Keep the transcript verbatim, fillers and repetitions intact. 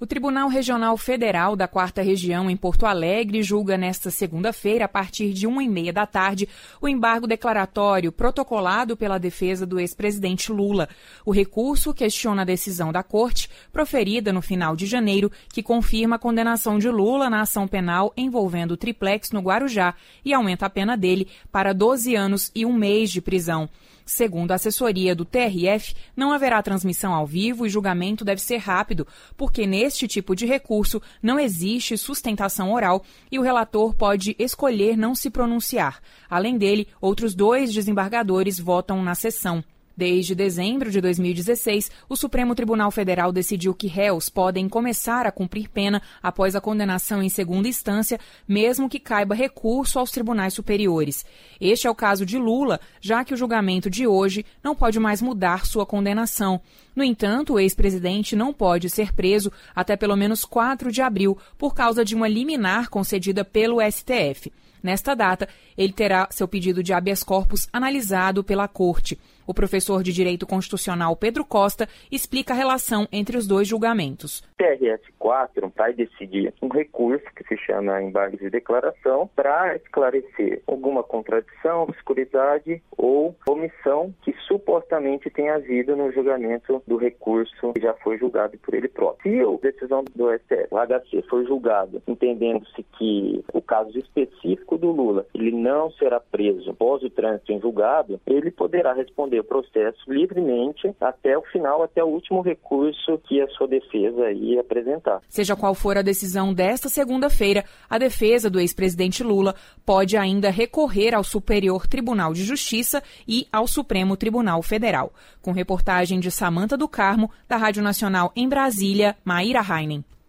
O Tribunal Regional Federal da Quarta Região, em Porto Alegre, julga nesta segunda-feira, a partir de uma e meia da tarde, o embargo declaratório protocolado pela defesa do ex-presidente Lula. O recurso questiona a decisão da Corte, proferida no final de janeiro, que confirma a condenação de Lula na ação penal envolvendo o triplex no Guarujá e aumenta a pena dele para doze anos e um mês de prisão. Segundo a assessoria do T R F, não haverá transmissão ao vivo e julgamento deve ser rápido, porque neste tipo de recurso não existe sustentação oral e o relator pode escolher não se pronunciar. Além dele, outros dois desembargadores votam na sessão. Desde dezembro de dois mil e dezesseis, o Supremo Tribunal Federal decidiu que réus podem começar a cumprir pena após a condenação em segunda instância, mesmo que caiba recurso aos tribunais superiores. Este é o caso de Lula, já que o julgamento de hoje não pode mais mudar sua condenação. No entanto, o ex-presidente não pode ser preso até pelo menos quatro de abril, por causa de uma liminar concedida pelo S T F. Nesta data, ele terá seu pedido de habeas corpus analisado pela Corte. O professor de Direito Constitucional Pedro Costa explica a relação entre os dois julgamentos. O T R F quatro vai decidir um recurso que se chama embargo de declaração para esclarecer alguma contradição, obscuridade ou omissão que supostamente tenha havido no julgamento do recurso que já foi julgado por ele próprio. Se a decisão do S T F, o H C, for julgado entendendo-se que o caso específico do Lula ele não será preso após o trânsito em julgado, ele poderá responder o processo livremente até o final, até o último recurso que a sua defesa ia apresentar. Seja qual for a decisão desta segunda-feira, a defesa do ex-presidente Lula pode ainda recorrer ao Superior Tribunal de Justiça e ao Supremo Tribunal Federal. Com reportagem de Samanta do Carmo, da Rádio Nacional em Brasília, Maíra Heinen.